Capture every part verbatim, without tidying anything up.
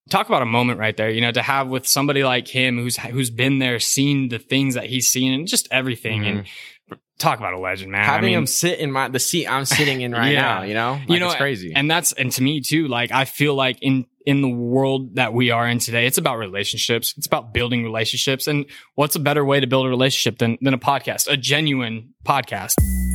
talk about a moment right there, you know, to have with somebody like him who's who's been there, seen the things that he's seen and just everything. Mm-hmm. And talk about a legend, man. Having I mean, him sit in my the seat I'm sitting in right yeah. now, you know, like, you know, it's crazy. And that's and to me too, like I feel like in in the world that we are in today, it's about relationships. It's about building relationships. And what's a better way to build a relationship than than a podcast, a genuine podcast?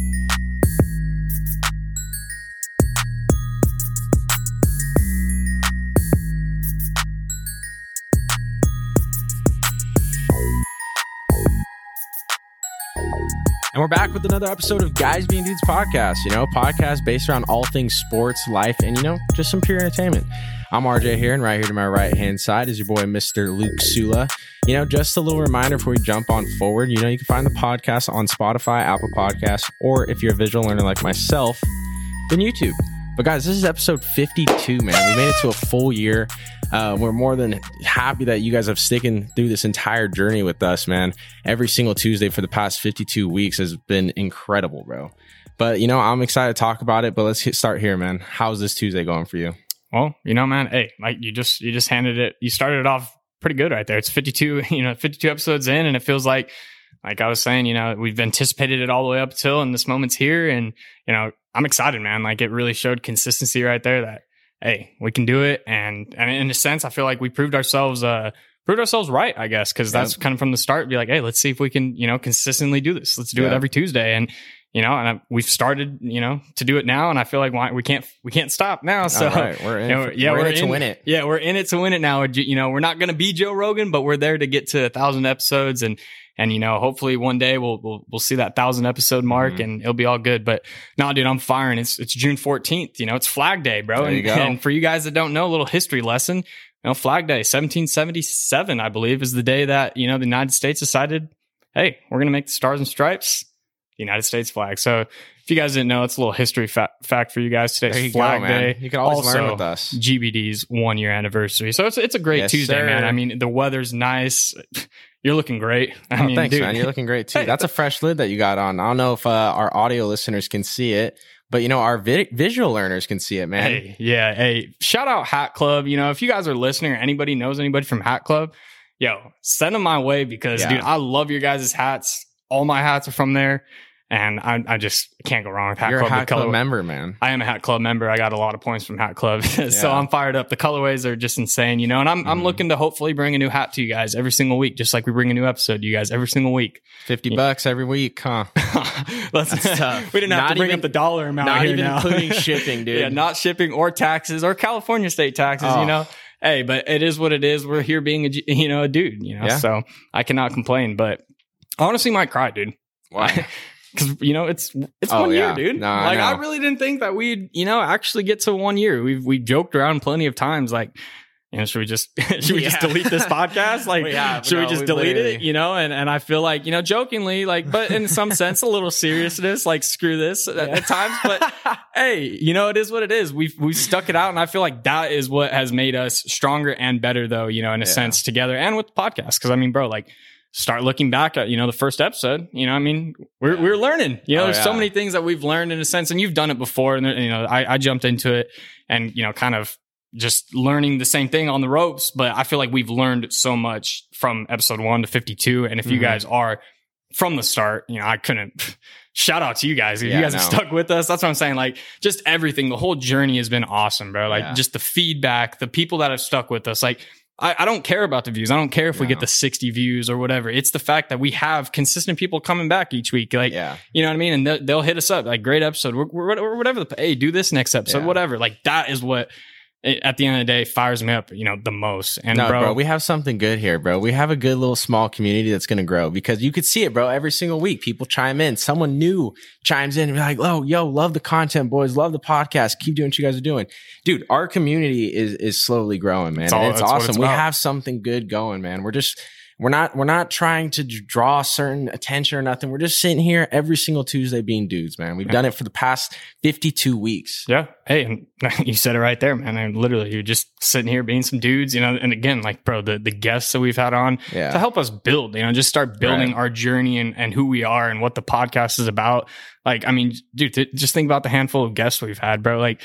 And we're back with another episode of Guys Being Dudes podcast, you know, podcast based around all things sports, life, and, you know, just some pure entertainment. I'm R J here, and right here to my right-hand side is your boy, Mister Luke Sula. You know, just a little reminder before we jump on forward, you know, you can find the podcast on Spotify, Apple Podcasts, or if you're a visual learner like myself, then YouTube. But guys, this is episode fifty-two, man. We made it to a full year. Uh, we're more than happy that you guys have sticking through this entire journey with us, man. Every single Tuesday for the past fifty-two weeks has been incredible, bro. But, you know, I'm excited to talk about it, but let's hit, start here, man. How's this Tuesday going for you? Well, you know, man, hey, like you just, you just handed it, you started it off pretty good right there. It's fifty-two, you know, fifty-two episodes in, and it feels like, like I was saying, you know, we've anticipated it all the way up till, and this moment's here. And, you know, I'm excited, man. Like it really showed consistency right there that, hey, we can do it. And, and in a sense, I feel like we proved ourselves, uh, proved ourselves right, I guess. Cause that's yep. kind of from the start, be like, hey, let's see if we can, you know, consistently do this. Let's do yep. it every Tuesday. And, you know, and I, we've started, you know, to do it now. And I feel like why, we can't, we can't stop now. So right. we're in, you know, yeah, we're, we're in it in, to win it. Yeah. We're in it to win it now. You know, we're not going to be Joe Rogan, but we're there to get to a thousand episodes. And, And, you know, hopefully one day we'll, we'll, we'll see that thousand episode mark mm-hmm. and it'll be all good. But no, dude, I'm firing. It's, it's June fourteenth. You know, it's Flag Day, bro. There you and, go. and for you guys that don't know, a little history lesson, you know, Flag Day, seventeen seventy-seven, I believe, is the day that, you know, the United States decided, hey, we're going to make the Stars and Stripes the United States flag. So if you guys didn't know, it's a little history fa- fact for you guys. Today's Flag go, Day. You can always also, learn with us. G B D's one year anniversary. So it's, it's a great yes, Tuesday, sir. man. I mean, the weather's nice. You're looking great. I oh, mean, thanks, dude. man. You're looking great too. That's a fresh lid that you got on. I don't know if uh, our audio listeners can see it, but you know, our vi- visual learners can see it, man. Hey, yeah. Hey, shout out Hat Club. You know, if you guys are listening or anybody knows anybody from Hat Club, yo, send them my way because, yeah. dude, I love your guys' hats. All my hats are from there. And I, I just can't go wrong with Hat You're Club. You're a Hat the Club member, man. I am a Hat Club member. I got a lot of points from Hat Club. so yeah. I'm fired up. The colorways are just insane, you know, and I'm mm. I'm looking to hopefully bring a new hat to you guys every single week, just like we bring a new episode to you guys every single week. fifty yeah. bucks every week, huh? That's, That's tough. We didn't have not to bring even, up the dollar amount not here even now. including shipping, dude. Yeah, not shipping or taxes or California state taxes, oh. you know. Hey, but it is what it is. We're here being a, you know, a dude, you know, yeah. so I cannot complain, but I honestly might cry, dude. Why? Because, you know, it's it's oh, one yeah. year, dude. No, like, I, I really didn't think that we'd, you know, actually get to one year. We've we joked around plenty of times, like, you know, should we just should we yeah. just delete this podcast? Like, yeah, should no, we just we delete literally... it? You know, and and I feel like, you know, jokingly, like, but in some sense, a little seriousness, like, screw this yeah. at, at times. But hey, you know, it is what it is. We've we've stuck it out, and I feel like that is what has made us stronger and better, though. You know, in a yeah. sense, together and with the podcast. Because I mean, bro, like. Start looking back at, you know, the first episode, you know, I mean, we're, yeah. we're learning, you know, oh, there's yeah. so many things that we've learned in a sense, and you've done it before. And, you know, I, I jumped into it and, you know, kind of just learning the same thing on the ropes. But I feel like we've learned so much from episode one to fifty-two. And if mm-hmm. you guys are from the start, you know, I couldn't shout out to you guys. If yeah, you guys no. have stuck with us, that's what I'm saying. Like just everything, the whole journey has been awesome, bro. Like yeah. just the feedback, the people that have stuck with us, like, I, I don't care about the views. I don't care if no. we get the sixty views or whatever. It's the fact that we have consistent people coming back each week. Like, yeah. you know what I mean? And they'll, they'll hit us up like, great episode. We're, we're, or whatever. The, hey, do this next episode, yeah. whatever. Like that is what at the end of the day fires me up, you know, the most. And no, bro, bro, we have something good here, bro. We have a good little small community that's going to grow because you could see it, bro. Every single week, people chime in. Someone new chimes in and be like, oh, yo, love the content, boys. Love the podcast. Keep doing what you guys are doing. Dude, our community is, is slowly growing, man. It's, all, it's awesome. It's we have something good going, man. We're just, We're not, we're not trying to draw certain attention or nothing. We're just sitting here every single Tuesday being dudes, man. We've done it for the past fifty-two weeks. Yeah. Hey, and you said it right there, man. And literally, you're just sitting here being some dudes, you know, and again, like, bro, the, the guests that we've had on yeah. to help us build, you know, just start building right. our journey and, and who we are and what the podcast is about. Like, I mean, dude, th- just think about the handful of guests we've had, bro. Like,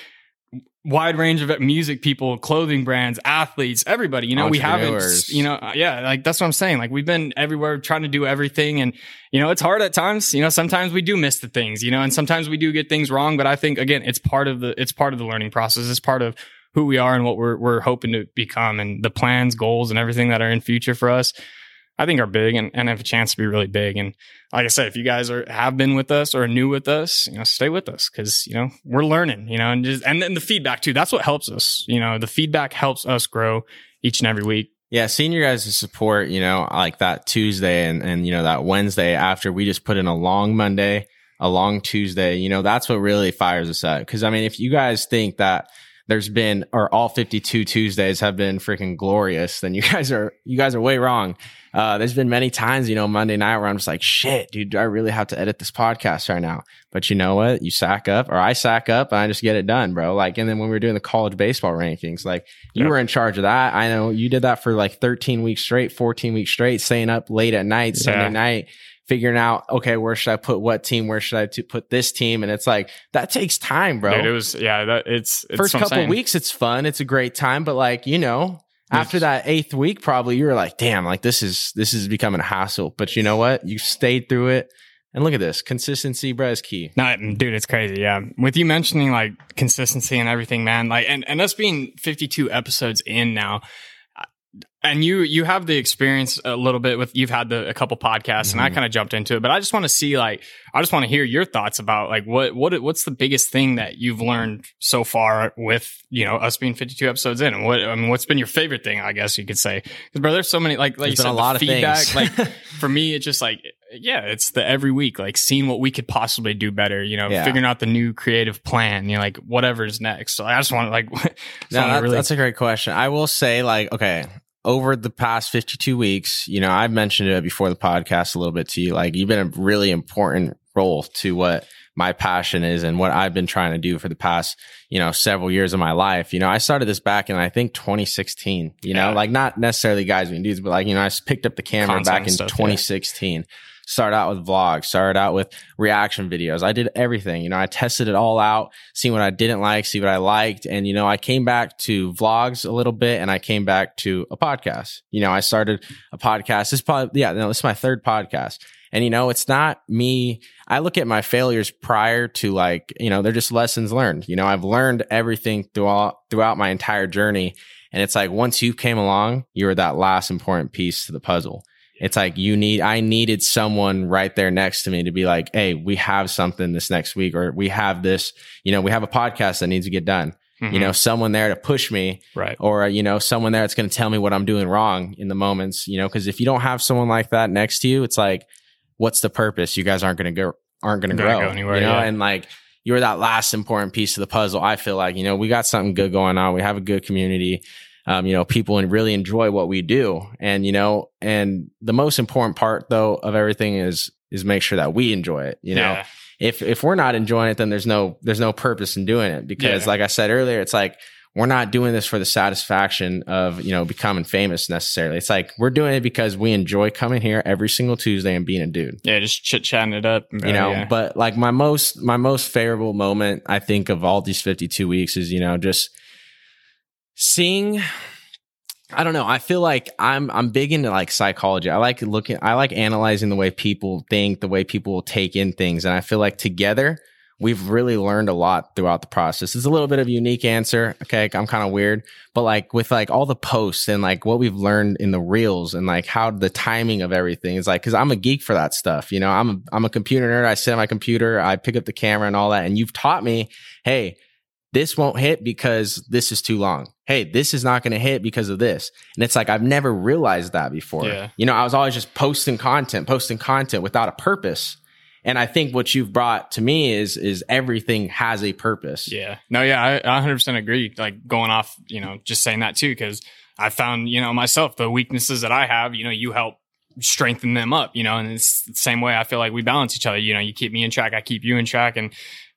wide range of music people, clothing brands, athletes, everybody, you know, we haven't, you know, yeah, like that's what I'm saying. Like we've been everywhere trying to do everything. And, you know, it's hard at times, you know, sometimes we do miss the things, you know, and sometimes we do get things wrong. But I think, again, it's part of the, it's part of the learning process. It's part of who we are and what we're, we're hoping to become, and the plans, goals, and everything that are in future for us, I think are big and, and have a chance to be really big. And like I said, if you guys are have been with us or are new with us, you know, stay with us, because, you know, we're learning, you know, and just, and then the feedback too, that's what helps us. You know, the feedback helps us grow each and every week. Yeah, seeing your guys' support, you know, like that Tuesday and, and, you know, that Wednesday after we just put in a long Monday, a long Tuesday, you know, that's what really fires us up. Because, I mean, if you guys think that there's been, or all fifty-two Tuesdays have been freaking glorious, then you guys are, you guys are way wrong. Uh, there's been many times, you know, Monday night where I'm just like, shit, dude, do I really have to edit this podcast right now? But you know what? You sack up, or I sack up, and I just get it done, bro. Like, and then when we were doing the college baseball rankings, like you yeah. were in charge of that. I know you did that for like thirteen weeks straight, fourteen weeks straight, staying up late at night, Sunday yeah. night, figuring out, okay, where should I put what team? Where should I t- put this team? And it's like, that takes time, bro. Dude, it was, yeah, that it's, it's first couple weeks, it's fun. It's a great time. But like, you know, after that eighth week, probably you were like, damn, like this is, this is becoming a hassle. But you know what? You stayed through it. And look at this. Consistency, bro, is key. No, dude, it's crazy. Yeah. With you mentioning like consistency and everything, man, like, and, and us being fifty-two episodes in now, and you, you have the experience a little bit with, you've had the, a couple podcasts mm-hmm. and I kind of jumped into it, but I just want to see, like, I just want to hear your thoughts about like, what, what, what's the biggest thing that you've learned so far with, you know, us being fifty-two episodes in, and what, I mean, what's been your favorite thing, I guess you could say? Cause bro, there's so many, like, like there's you said, a lot of feedback, things. Like for me, it's just like, yeah, it's the every week, like seeing what we could possibly do better, you know, yeah. figuring out the new creative plan, you know, like whatever's next. So I just want to like, no, that, really- that's a great question. I will say, like, okay, over the past fifty-two weeks, you know, I've mentioned it before the podcast a little bit to you. Like, you've been a really important role to what my passion is and what I've been trying to do for the past, you know, several years of my life. You know, I started this back in, I think, twenty sixteen, you know, yeah. like not necessarily guys being dudes, but like, you know, I picked up the camera Content back in stuff, twenty sixteen. Yeah. Started out with vlogs, started out with reaction videos. I did everything. You know, I tested it all out, see what I didn't like, see what I liked. And, you know, I came back to vlogs a little bit, and I came back to a podcast. You know, I started a podcast. This is probably, yeah, no, this is my third podcast. And, you know, it's not me. I look at my failures prior to, like, you know, they're just lessons learned. You know, I've learned everything throughout, throughout my entire journey. And it's like, once you came along, you were that last important piece to the puzzle. It's like you need, I needed someone right there next to me to be like, hey, we have something this next week, or we have this, you know, we have a podcast that needs to get done. Mm-hmm. You know, someone there to push me, right? Or, you know, someone there that's going to tell me what I'm doing wrong in the moments, you know, because if you don't have someone like that next to you, it's like, what's the purpose? You guys aren't going to go, aren't going to grow, go anywhere, you know, yeah. and like, you're that last important piece of the puzzle. I feel like, you know, we got something good going on. We have a good community. Um, you know, people really enjoy what we do. And, you know, and the most important part though of everything is, is make sure that we enjoy it. You know, yeah. if, if we're not enjoying it, then there's no, there's no purpose in doing it, because yeah. like I said earlier, it's like, we're not doing this for the satisfaction of, you know, becoming famous necessarily. It's like, we're doing it because we enjoy coming here every single Tuesday and being a dude. Yeah. Just chit chatting it up. You know, yeah. But like my most, my most favorable moment, I think, of all these fifty-two weeks is, you know, just seeing, I don't know. I feel like I'm I'm big into like psychology. I like looking, I like analyzing the way people think, the way people will take in things. And I feel like together we've really learned a lot throughout the process. It's a little bit of a unique answer. Okay. I'm kind of weird, but like with like all the posts and like what we've learned in the reels and like how the timing of everything is like, cause I'm a geek for that stuff. You know, I'm a, I'm a computer nerd. I sit on my computer, I pick up the camera and all that. And you've taught me, hey, this won't hit because this is too long. Hey, this is not going to hit because of this. And it's like, I've never realized that before. Yeah. You know, I was always just posting content, posting content without a purpose. And I think what you've brought to me is, is everything has a purpose. Yeah. No, yeah, I, I one hundred percent agree. Like going off, you know, just saying that too, because I found, you know, myself, the weaknesses that I have, you know, you help strengthen them up, you know, and it's the same way I feel like we balance each other. You know, you keep me in track, I keep you in track. And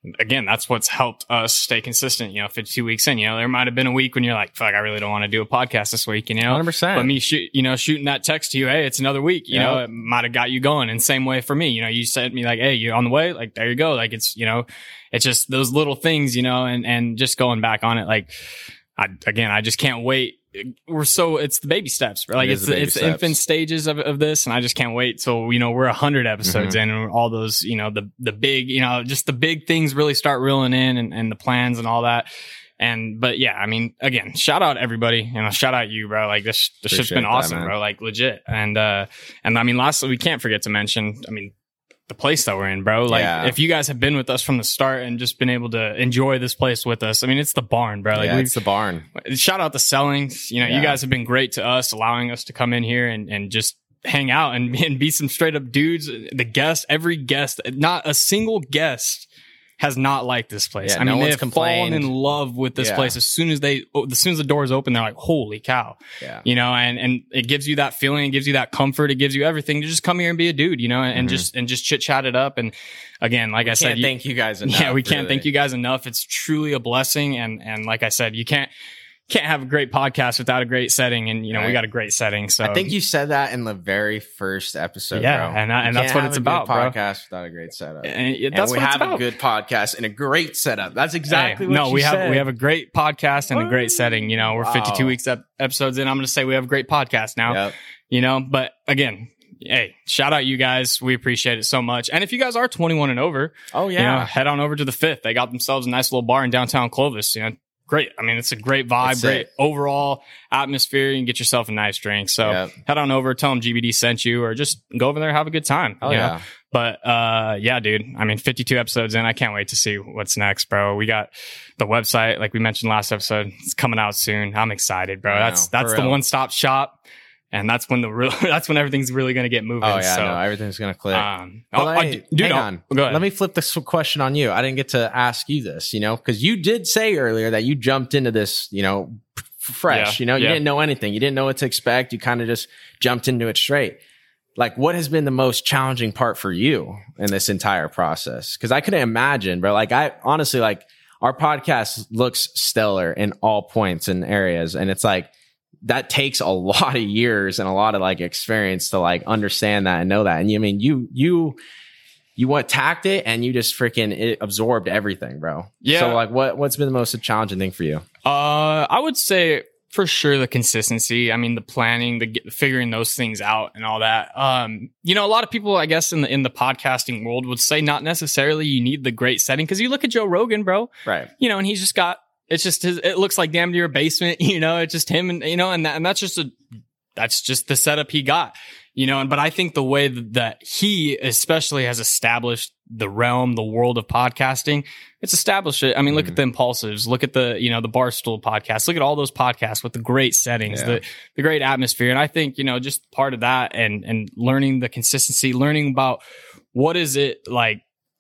again, that's what's helped us stay consistent. You know, fifty-two weeks in, you know, there might have been a week when you're like, fuck, I really don't want to do a podcast this week, you know, one hundred percent. But me shoot, you know, shooting that text to you, hey, it's another week, you yep. know, it might have got you going. And same way for me, you know, you said me like, hey, you're on the way, like, there you go. Like, it's, you know, it's just those little things, you know, and, and just going back on it. Like, I, again, I just can't wait. We're so, it's the baby steps, like it it's the, it's the infant stages of, of this. And I just can't wait till, you know, we're a hundred episodes mm-hmm. in and all those, you know, the, the big, you know, just the big things really start reeling in and, and the plans and all that. And, but yeah, I mean, again, shout out everybody, you know, shout out you, bro. Like this, this shit's been awesome, that, bro. Like legit. And, uh, and I mean, lastly, we can't forget to mention, I mean, the place that we're in, bro. Like yeah. if you guys have been with us from the start and just been able to enjoy this place with us, I mean, it's the barn, bro. Like yeah, it's the barn. Shout out to Sellings. You know, yeah. you guys have been great to us, allowing us to come in here and, and just hang out and, and be some straight up dudes. The guests, every guest, not a single guest has not liked this place. Yeah, I mean, no they've fallen in love with this yeah. place as soon as they, as soon as the doors open, they're like, holy cow, yeah. you know, and, and it gives you that feeling, it gives you that comfort, it gives you everything to just come here and be a dude, you know, and, mm-hmm. and just, and just chit chat it up. And again, like we I said, can't you, thank you guys enough. Yeah, we can't really. thank you guys enough. It's truly a blessing. And, and like I said, you can't, can't have a great podcast without a great setting, and you know right. we got a great setting. So I think you said that in the very first episode, yeah, bro. and I, and that's what it's about, bro. Podcast bro. without a great setup, and, and and that's we what have it's about. a good podcast and a great setup. That's exactly hey, what no. you we said. have we have a great podcast and a great setting. You know, we're wow. fifty-two weeks ep- episodes in. I'm going to say we have a great podcast now. Yep. You know, but again. Hey, shout out you guys. We appreciate it so much. And if you guys are twenty-one and over, oh yeah, you know, head on over to the Fifth. They got themselves a nice little bar in downtown Clovis. You know, great. I mean, it's a great vibe, That's great it. overall atmosphere. You can get yourself a nice drink. So yep. head on over, tell them G B D sent you, or just go over there, have a good time. Oh you yeah. know? But uh, yeah, dude. I mean, fifty-two episodes in. I can't wait to see what's next, bro. We got the website, like we mentioned last episode. It's coming out soon. I'm excited, bro. I that's know, that's the one stop shop. And that's when the real, that's when everything's really going to get moving. Oh yeah, so, no, everything's going to click. Um, well, I, I, I, dude, hang no, on. Go ahead. Let me flip this question on you. I didn't get to ask you this, you know, because you did say earlier that you jumped into this, you know, f- fresh. Yeah, you know, you yeah. didn't know anything. You didn't know what to expect. You kind of just jumped into it straight. Like, what has been the most challenging part for you in this entire process? Because I couldn't imagine, bro. Like, I honestly, like, our podcast looks stellar in all points and areas, and it's like, that takes a lot of years and a lot of like experience to like understand that and know that. And you I mean, you, you, you what tacked it and you just freaking it absorbed everything, bro. Yeah. So like what, what's been the most challenging thing for you? Uh, I would say for sure the consistency. I mean, the planning, the get, figuring those things out and all that. Um, you know, a lot of people, I guess in the, in the podcasting world would say not necessarily you need the great setting. Cause you look at Joe Rogan, bro, right. You know, and he's just got, it's just his, it looks like damn near a basement, you know, it's just him and, you know, and that, and that's just a, that's just the setup he got, you know, and, but I think the way that he especially has established the realm, the world of podcasting, it's established it. I mean, look mm. at the Impulsives, look at the, you know, the Barstool podcast, look at all those podcasts with the great settings, yeah. the, the great atmosphere. And I think, you know, just part of that and, and learning the consistency, learning about what is it like,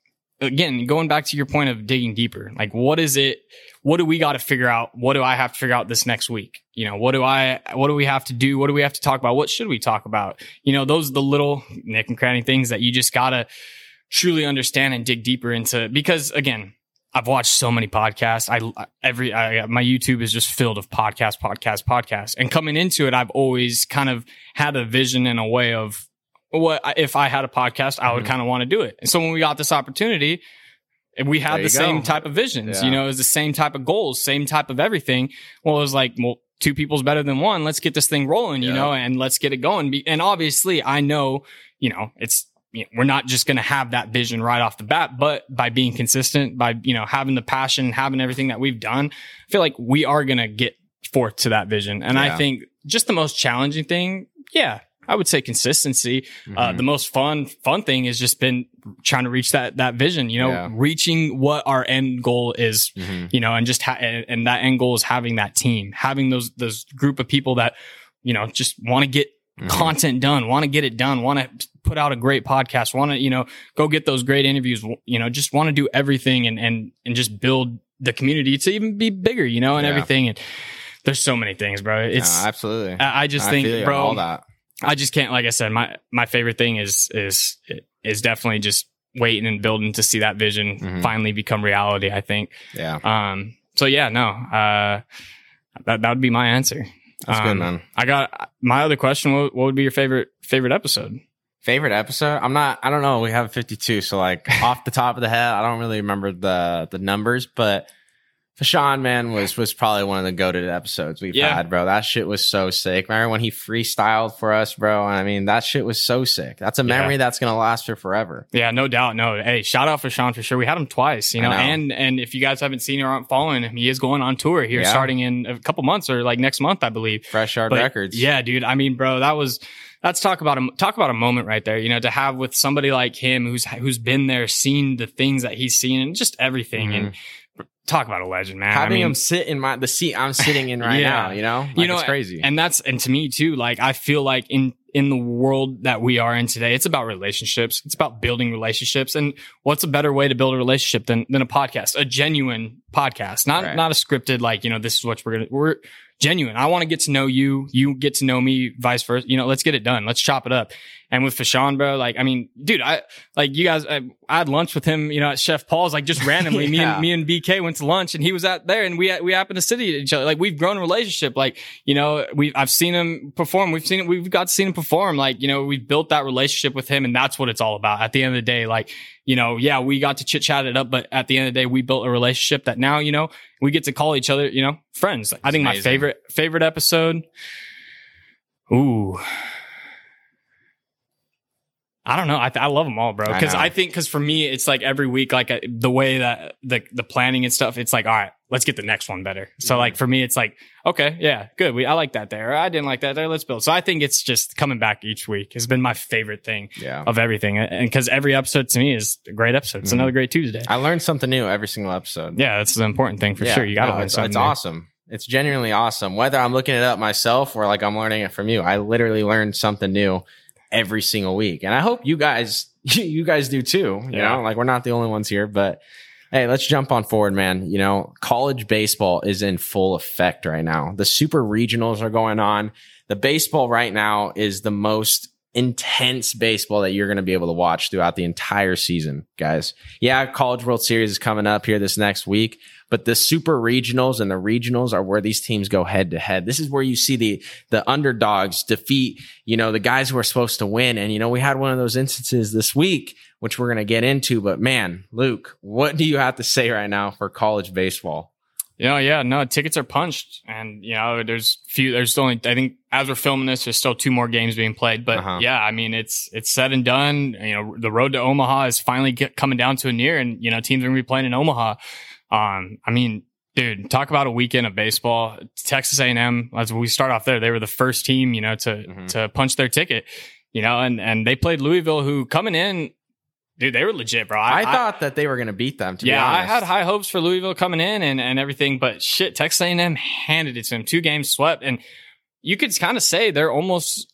again, going back to your point of digging deeper, like what is it, what do we got to figure out? What do I have to figure out this next week? You know, what do I, what do we have to do? What do we have to talk about? What should we talk about? You know, those are the little nick and cranny things that you just got to truly understand and dig deeper into, because again, I've watched so many podcasts. I, every, I, my YouTube is just filled of podcast, podcast, podcast. And coming into it, I've always kind of had a vision in a way of what, if I had a podcast, I would mm-hmm. kind of want to do it. And so when we got this opportunity, and we had the same go. type of visions, yeah. you know, it was the same type of goals, same type of everything. Well, it was like, well, two people's better than one. Let's get this thing rolling, yeah. you know, and let's get it going. And obviously I know, you know, it's, you know, we're not just going to have that vision right off the bat, but by being consistent, by, you know, having the passion, having everything that we've done, I feel like we are going to get forth to that vision. And yeah. I think just the most challenging thing, yeah, I would say consistency. Mm-hmm. Uh, the most fun, fun thing has just been trying to reach that, that vision, you know, yeah. reaching what our end goal is, mm-hmm. you know, and just, ha- and, and that end goal is having that team, having those, those group of people that, you know, just want to get mm-hmm. content done, want to get it done, want to put out a great podcast, want to, you know, go get those great interviews, you know, just want to do everything and, and, and just build the community to even be bigger, you know, and yeah. everything. And there's so many things, bro. It's no, absolutely. I, I just I think, bro, all that. I just can't, like I said, my, my favorite thing is, is, is definitely just waiting and building to see that vision mm-hmm. finally become reality, I think. Yeah. Um, so yeah, no, uh, that, that would be my answer. That's um, good, man. I got my other question. What, what would be your favorite, favorite episode? Favorite episode? I'm not, I don't know. We have fifty-two. So like off the top of the head, I don't really remember the, the numbers, but Fashawn, man, was was probably one of the goated episodes we've yeah. had, bro. That shit was so sick. Remember when he freestyled for us, bro? I mean, that shit was so sick. That's a memory yeah. that's gonna last for forever. Yeah, no doubt. No, hey, shout out Fashawn for sure. We had him twice, you know? know. And and if you guys haven't seen or aren't following him, he is going on tour here, yeah. starting in a couple months or like next month, I believe. Fresh Yard but, Records. Yeah, dude. I mean, bro, that was. Let's talk about a talk about a moment right there. You know, to have with somebody like him who's who's been there, seen the things that he's seen, and just everything and. Talk about a legend, man. Having I mean, him sit in my the seat I'm sitting in right yeah. now, you know, like, you know, it's crazy. And that's and to me too. Like I feel like in in the world that we are in today, it's about relationships. It's about building relationships. And what's a better way to build a relationship than than a podcast, a genuine podcast, not right. not a scripted like you know this is what we're gonna we're genuine. I want to get to know you. You get to know me, vice versa. You know, let's get it done. Let's chop it up. And with Fashawn, bro, like, I mean, dude, I, like you guys, I, I had lunch with him, you know, at Chef Paul's, like just randomly, yeah. me and, me and B K went to lunch and he was out there and we, we happened to sit at each other. Like we've grown a relationship. Like, you know, we, I've seen him perform. We've seen it. We've got to see him perform. Like, you know, we've built that relationship with him and that's what it's all about. At the end of the day, like, you know, yeah, we got to chit chat it up, but at the end of the day, we built a relationship that now, you know, we get to call each other, you know, friends. Like, I think amazing. My favorite, favorite episode. Ooh. I don't know. I th- I love them all, bro. Because I, I think, because for me, it's like every week, like uh, the way that the the planning and stuff, it's like, all right, let's get the next one better. So like for me, it's like, okay, yeah, good. We I like that there. I didn't like that there. Let's build. So I think it's just coming back each week has been my favorite thing yeah. of everything. And because every episode to me is a great episode. It's mm-hmm. another great Tuesday. I learned something new every single episode. Yeah, that's an important thing for yeah, sure. You got to no, learn it's, something. It's new. awesome. It's genuinely awesome. Whether I'm looking it up myself or like I'm learning it from you, I literally learned something new every single week. And I hope you guys, you guys do too. You yeah. know, like we're not the only ones here, but hey, let's jump on forward, man. You know, college baseball is in full effect right now. The super regionals are going on. The baseball right now is the most intense baseball that you're going to be able to watch throughout the entire season, guys. Yeah, College World Series is coming up here this next week, but the super regionals and the regionals are where these teams go head to head. This is where you see the the underdogs defeat, you know, the guys who are supposed to win. And, you know, we had one of those instances this week, which we're going to get into. But, man, Luke, what do you have to say right now for college baseball? You know, yeah, no, tickets are punched. And, you know, there's few, there's only, I think as we're filming this, there's still two more games being played. But uh-huh. yeah, I mean, it's, it's said and done. You know, the road to Omaha is finally get, coming down to a near and, you know, teams are going to be playing in Omaha. Um, I mean, dude, talk about a weekend of baseball. Texas A and M, as we start off there, they were the first team, you know, to, mm-hmm. to punch their ticket, you know, and, and they played Louisville, who coming in, dude, they were legit, bro. I, I thought I, that they were going to beat them, to yeah, be honest. I had high hopes for Louisville coming in and, and everything, but shit, Texas A and M handed it to them. Two games swept, and you could kind of say they're almost,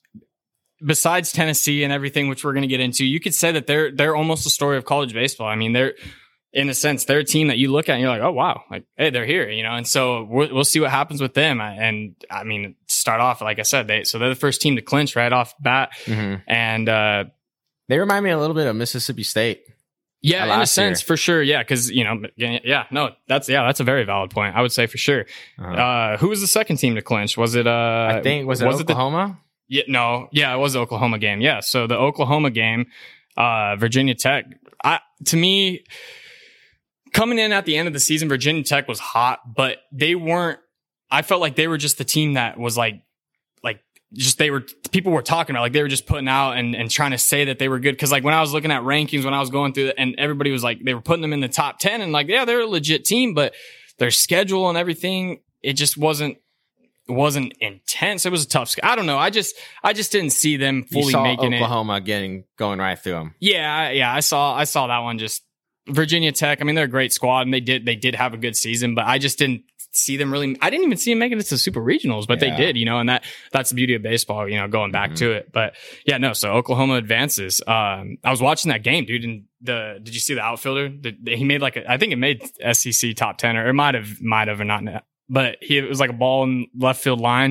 besides Tennessee and everything, which we're going to get into, you could say that they're they're almost the story of college baseball. I mean, they're, in a sense, they're a team that you look at and you're like, oh, wow, like, hey, they're here, you know? And so we'll, we'll see what happens with them. And I mean, start off, like I said, they, so they're the first team to clinch right off bat. Mm-hmm. And, uh, they remind me a little bit of Mississippi State. Yeah, in a sense, year. for sure. Yeah, because, you know, yeah, no, that's, yeah, that's a very valid point. I would say for sure. Uh-huh. Uh, who was the second team to clinch? Was it, uh, I think, was it was Oklahoma? It the, yeah, no, yeah, it was the Oklahoma game. Yeah. So the Oklahoma game, uh, Virginia Tech, I, to me, coming in at the end of the season, Virginia Tech was hot, but they weren't, I felt like they were just the team that was like, like, just they were, people were talking about, like they were just putting out and, and trying to say that they were good. Cause like when I was looking at rankings, when I was going through it, and everybody was like, they were putting them in the top ten and like, yeah, they're a legit team, but their schedule and everything, it just wasn't, it wasn't intense. It was a tough, I don't know. I just, I just didn't see them fully you saw making Oklahoma it. Oklahoma getting, going right through them. Yeah. Yeah. I saw, I saw that one. Just Virginia Tech. I mean, they're a great squad and they did, they did have a good season, but I just didn't see them really. I didn't even see them making it to super regionals, but yeah. they did, you know, and that, that's the beauty of baseball, you know, going back mm-hmm. to it. But yeah, no, so Oklahoma advances. Um, I was watching that game, dude. And the, did you see the outfielder? The, the, he made like, a, I think it made S E C top ten, or it might have, might have or not, but he, it was like a ball in left field line.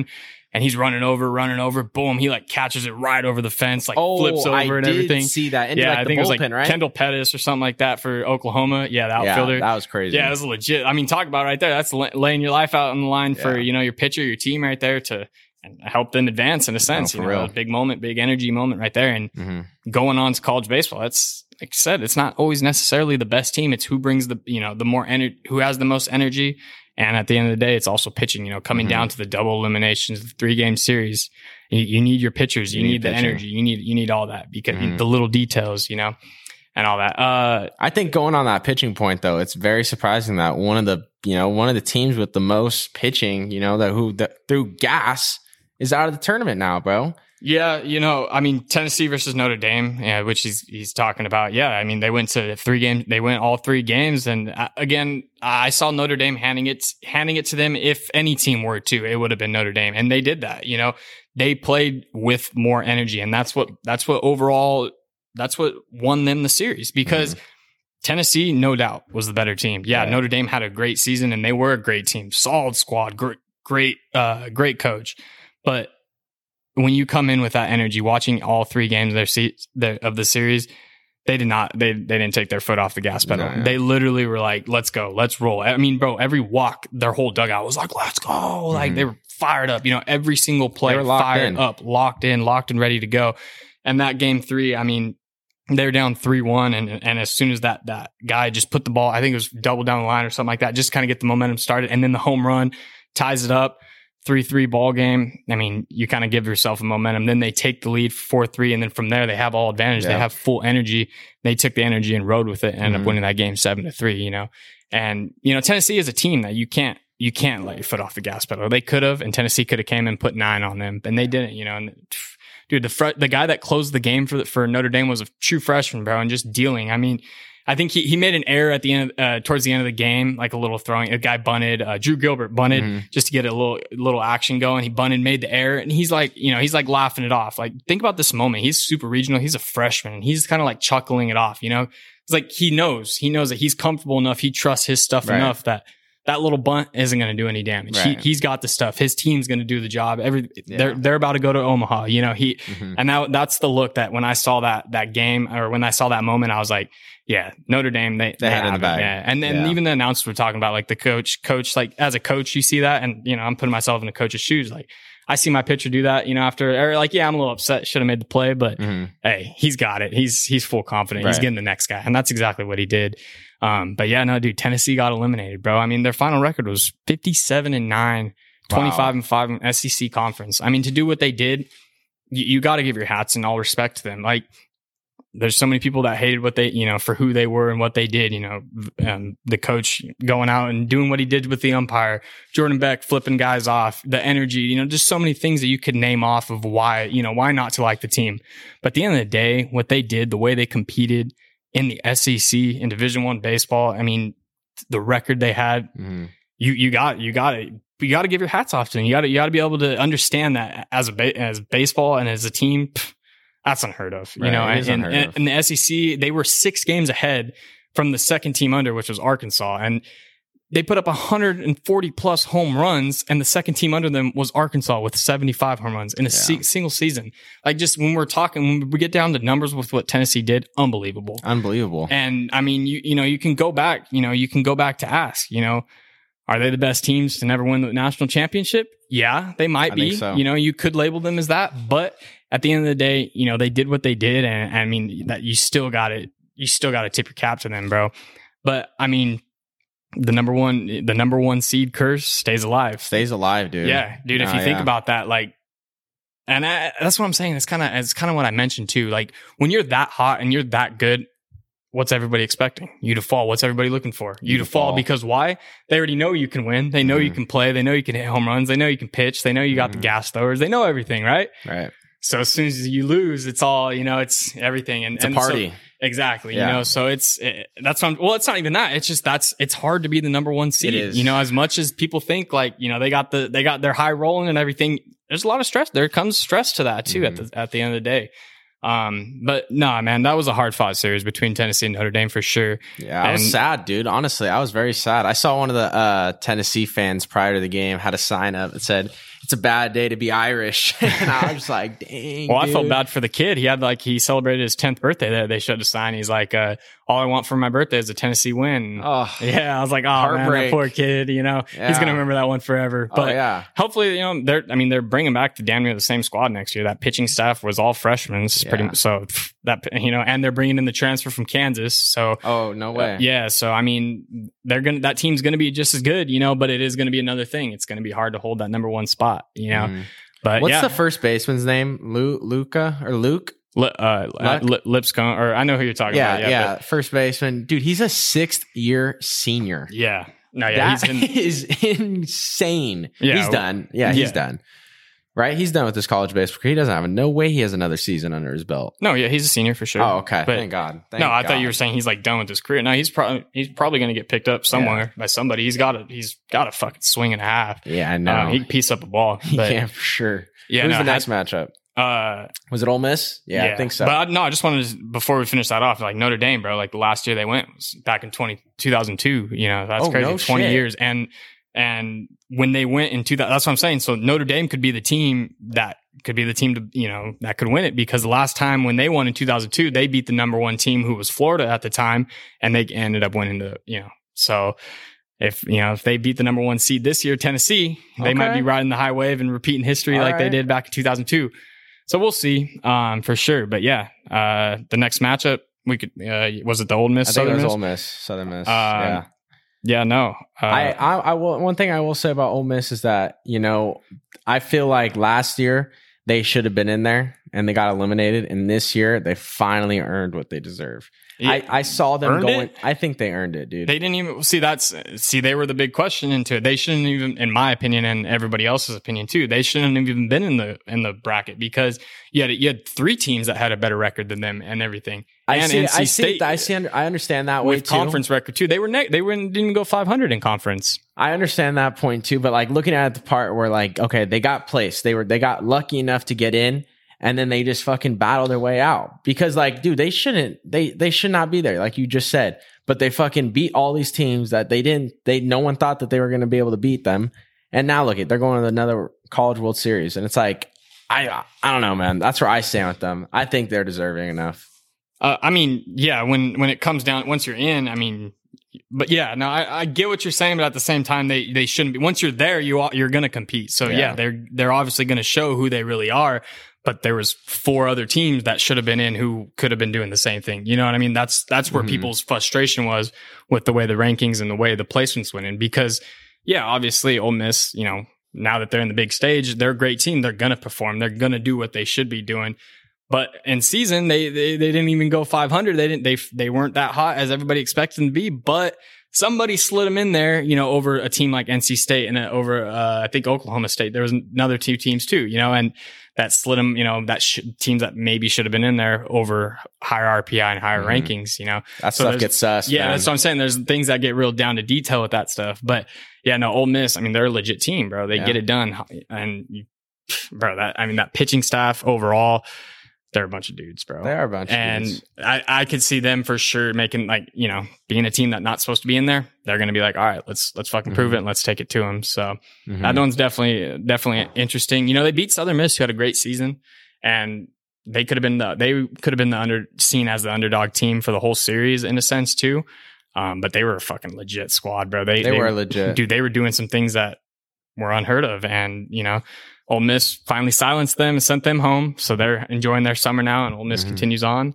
and he's running over, running over, boom, he like catches it right over the fence, like oh, flips over I and did everything. See that? Into yeah, like I the think it was bullpen, like right? Kendall Pettis or something like that for Oklahoma. Yeah, the outfielder. Yeah, that was crazy. Yeah, it was legit. I mean, talk about it right there. That's laying your life out on the line yeah. for, you know, your pitcher, your team right there to help them advance in a sense. No, you know, real. A big moment, big energy moment right there. And mm-hmm. going on to college baseball, that's like I said, it's not always necessarily the best team. It's who brings the, you know, the more energy, who has the most energy. And at the end of the day, it's also pitching, you know, coming mm-hmm. down to the double eliminations, the three game series. You, you need your pitchers. You, you need, need the pitching. energy. You need, you need all that because mm-hmm. the little details, you know, and all that. Uh, I think going on that pitching point though, it's very surprising that one of the, you know, one of the teams with the most pitching, you know, that who that threw gas is out of the tournament now, bro. Yeah, you know, I mean, Tennessee versus Notre Dame, yeah, which he's he's talking about. Yeah, I mean, they went to three games. They went all three games, and uh, again, I saw Notre Dame handing it handing it to them. If any team were to, it would have been Notre Dame, and they did that. You know, they played with more energy, and that's what that's what overall that's what won them the series because. Mm-hmm. Tennessee, no doubt, was the better team. Yeah, yeah, Notre Dame had a great season, and they were a great team, solid squad, great, great, uh, great coach, but. When you come in with that energy, watching all three games of their se- the, of the series, they did not, they they didn't take their foot off the gas pedal. No, yeah. They literally were like, let's go, let's roll. I mean, bro, every walk, their whole dugout was like, let's go. Mm-hmm. Like they were fired up, you know, every single play fired in. up, locked in, locked and ready to go. And that game three, I mean, they're down three one. And, and as soon as that, that guy just put the ball, I think it was double down the line or something like that, just kind of get the momentum started. And then the home run ties it up. three three ball game. I mean, you kind of give yourself a momentum. Then they take the lead four three, and then from there, they have all advantage. Yeah. They have full energy. They took the energy and rode with it and mm-hmm. ended up winning that game seven to three, you know. And, you know, Tennessee is a team that you can't, you can't let your foot off the gas pedal. They could have, and Tennessee could have came and put nine on them, and they didn't, you know. And dude, the fr- the guy that closed the game for the, for Notre Dame was a true freshman, bro, and just dealing. I mean, I think he, he made an error at the end, of, uh, towards the end of the game, like a little throwing. A guy bunted, uh, Drew Gilbert bunted mm-hmm. just to get a little little action going. He bunted, made the error, and he's like, you know, he's like laughing it off. Like, think about this moment. He's super regional. He's a freshman, and he's kind of like chuckling it off. You know, it's like he knows, he knows that he's comfortable enough. He trusts his stuff right. enough that that little bunt isn't going to do any damage. Right. He, he's got the stuff. His team's going to do the job. Every yeah. they're they're about to go to Omaha. You know, he mm-hmm. and that that's the look that when I saw that that game or when I saw that moment, I was like. Yeah, Notre Dame, they, they, they had it in the bag. Yeah. And then yeah. even the announcers were talking about like the coach, coach, like as a coach, you see that. And, you know, I'm putting myself in the coach's shoes. Like I see my pitcher do that, you know, after, or like, yeah, I'm a little upset. Should have made the play, but mm-hmm. hey, he's got it. He's, he's full confident. Right. He's getting the next guy. And that's exactly what he did. Um, but yeah, no, dude, Tennessee got eliminated, bro. I mean, their final record was fifty-seven and nine, twenty-five wow. and five in S E C conference. I mean, to do what they did, you, you got to give your hats and all respect to them. Like, there's so many people that hated what they, you know, for who they were and what they did, you know, um, the coach going out and doing what he did with the umpire, Jordan Beck flipping guys off, the energy, you know, just so many things that you could name off of why, you know, why not to like the team. But at the end of the day, what they did, the way they competed in the S E C in Division One baseball, I mean, the record they had, mm-hmm. you, you got, you got it. You got to give your hats off to them. You got to, you got to be able to understand that as a, ba- as baseball and as a team, pff, that's unheard of, you right, know, and, and, and in the S E C, they were six games ahead from the second team under, which was Arkansas. And they put up one hundred forty plus home runs, and the second team under them was Arkansas with seventy-five home runs in a yeah. se- single season. Like, just when we're talking, when we get down to numbers with what Tennessee did, unbelievable. Unbelievable. And I mean, you, you know, you can go back, you know, you can go back to ask, you know, are they the best teams to never win the national championship? Yeah, they might I be. think so. You know, you could label them as that, but at the end of the day, you know, they did what they did, and I mean that you still got to you still got to tip your cap to them, bro. But I mean, the number one the number one seed curse stays alive. Stays alive, dude. Yeah, dude. If oh, you think yeah. about that, like, and I, that's what I'm saying. It's kind of it's kind of what I mentioned too. Like, when you're that hot and you're that good, what's everybody expecting? You to fall. What's everybody looking for? You, you to fall. fall because why? They already know you can win. They know mm-hmm. you can play. They know you can hit home runs. They know you can pitch. They know you got mm-hmm. the gas throwers. They know everything, right? Right. So as soon as you lose, it's all, you know, it's everything. And it's and a party. So, exactly. Yeah. You know, so it's, it, that's what I'm, well, it's not even that. It's just, that's, it's hard to be the number one seed. It is. You know, as much as people think like, you know, they got the, they got their high rolling and everything. There's a lot of stress. There comes stress to that too mm-hmm. at the, at the end of the day. Um, but nah, man, that was a hard fought series between Tennessee and Notre Dame for sure. Yeah. I and, was sad, dude. Honestly, I was very sad. I saw one of the, uh, Tennessee fans prior to the game had a sign up that said, it's a bad day to be Irish. And I was just like, dang. Well, dude. I felt bad for the kid. He had like, he celebrated his tenth birthday there. They showed a sign. He's like, uh, all I want for my birthday is a Tennessee win. Oh, yeah. I was like, oh man, that poor kid, you know, yeah. he's going to remember that one forever. But oh, yeah. hopefully, you know, they're, I mean, they're bringing back the damn near the same squad next year. That pitching staff was all freshmen. Yeah. Pretty so that, you know, and they're bringing in the transfer from Kansas. So, oh, no way. Uh, yeah. So, I mean, they're going to, that team's going to be just as good, you know, but it is going to be another thing. It's going to be hard to hold that number one spot, you know. Mm. But what's yeah. the first baseman's name? Lu- Luca or Luke? L- uh, L- Lipscomb, or I know who you're talking yeah, about. Yeah, yeah. But, first baseman. Dude, he's a sixth year senior. Yeah. No, yeah. That he's in, is insane. Yeah. He's done. Yeah, he's yeah. done. Right? He's done with his college baseball career. He doesn't have no way he has another season under his belt. No, yeah, he's a senior for sure. Oh, okay. But, Thank God. Thank no, I God. thought you were saying he's like done with his career. No, he's probably he's probably going to get picked up somewhere yeah. by somebody. He's got a he's got a fucking swing and a half. Yeah, I know. Uh, he can piece up a ball. But, yeah, for sure. Yeah, Who's no, the next had, matchup? Uh, was it Ole Miss? Yeah, yeah, I think so. But I, no, I just wanted to, before we finish that off, like Notre Dame, bro, like the last year they went was back in twenty, two thousand two, you know, that's oh, crazy. No twenty shit. years. And, and when they went in two thousand, that's what I'm saying. So Notre Dame could be the team that could be the team to, you know, that could win it, because the last time when they won in two thousand two, they beat the number one team, who was Florida at the time, and they ended up winning the, you know, so if, you know, if they beat the number one seed this year, Tennessee, they okay. might be riding the high wave and repeating history All like right. they did back in two thousand two. So we'll see, um, for sure. But yeah, uh, the next matchup, we could, uh, was it the Ole Miss? I think Southern it was Miss? Ole Miss, Southern Miss. Uh, yeah. Yeah, no. Uh, I, I, I will, one thing I will say about Ole Miss is that, you know, I feel like last year they should have been in there and they got eliminated. And this year they finally earned what they deserve. Yeah. I, I saw them going. It? I think they earned it, dude. They didn't even see that's see. They were the big question into it. They shouldn't even, in my opinion, and everybody else's opinion too. They shouldn't have even been in the in the bracket, because you had you had three teams that had a better record than them and everything. I and see. N C I State, see. I see. I understand that way with too. Conference record too. They were ne- they were didn't even go five hundred in conference. I understand that point too, but like looking at the part where like okay, they got placed. They were they got lucky enough to get in. And then they just fucking battle their way out, because like, dude, they shouldn't, they, they should not be there. Like you just said, but they fucking beat all these teams that they didn't, they, no one thought that they were going to be able to beat them. And now look at, they're going to another College World Series. And it's like, I, I don't know, man. That's where I stand with them. I think they're deserving enough. Uh, I mean, yeah, when, when it comes down, once you're in, I mean, but yeah, no, I, I get what you're saying, but at the same time, they, they shouldn't be. Once you're there, you are, you're going to compete. So yeah. yeah, they're, they're obviously going to show who they really are. But there was four other teams that should have been in who could have been doing the same thing. You know what I mean? That's that's where mm-hmm. people's frustration was with the way the rankings and the way the placements went in. Because, yeah, obviously, Ole Miss, you know, now that they're in the big stage, they're a great team. They're going to perform. They're going to do what they should be doing. But in season, they, they they didn't even go five hundred. They didn't. They they weren't that hot as everybody expected them to be. But somebody slid them in there, you know, over a team like N C State and over uh, I think Oklahoma State. There was another two teams too, you know, and that slid them, you know, that sh- teams that maybe should have been in there over higher R P I and higher mm-hmm. rankings, you know. That so stuff gets sus. Yeah, man. That's what I'm saying. There's things that get real down to detail with that stuff. But yeah, no, Ole Miss, I mean, they're a legit team, bro. They yeah. get it done. And, you, bro, that, I mean, that pitching staff overall, they're a bunch of dudes, bro. They are a bunch and of dudes. And I, I could see them for sure making, like, you know, being a team that's not supposed to be in there. They're going to be like, all right, let's let's fucking prove mm-hmm. it and let's take it to them. So mm-hmm. that one's definitely definitely interesting. You know, they beat Southern Miss, who had a great season, and they could have been the they could have been the under seen as the underdog team for the whole series in a sense too. Um, but they were a fucking legit squad, bro. They they, they were legit, dude. They were doing some things that were unheard of, and you know. Ole Miss finally silenced them and sent them home. So they're enjoying their summer now, and Ole Miss mm-hmm. continues on.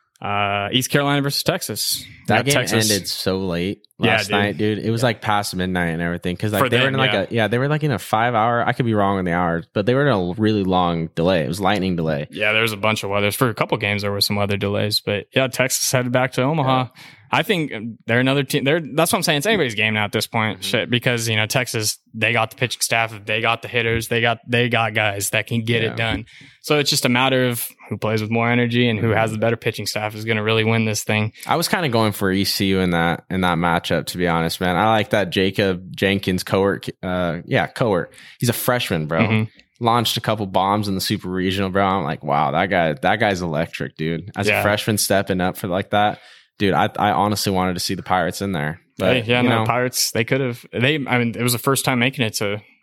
Uh, East Carolina versus Texas. That game Texas. ended so late last yeah, dude. night, dude. It was yeah. like past midnight and everything. Cause like For they them, were in like yeah. a, yeah, they were like in a five hour, I could be wrong on the hours, but they were in a really long delay. It was lightning delay. Yeah, there was a bunch of weathers. For a couple games, there were some weather delays, but yeah, Texas headed back to Omaha. Yeah. I think they're another team. They're that's what I'm saying. It's anybody's game now at this point, mm-hmm. shit, because you know Texas, they got the pitching staff, they got the hitters, they got they got guys that can get yeah. it done. So it's just a matter of who plays with more energy and who has the better pitching staff is going to really win this thing. I was kind of going for E C U in that in that matchup, to be honest, man. I like that Jacob Jenkins Coert. Uh, yeah, Coert. He's a freshman, bro. Mm-hmm. Launched a couple bombs in the super regional, bro. I'm like, wow, that guy, that guy's electric, dude. As yeah. a freshman stepping up for like that. Dude, I I honestly wanted to see the Pirates in there. But, hey, yeah, you no, know, Pirates, they could have. They, I mean, it was the first time making it to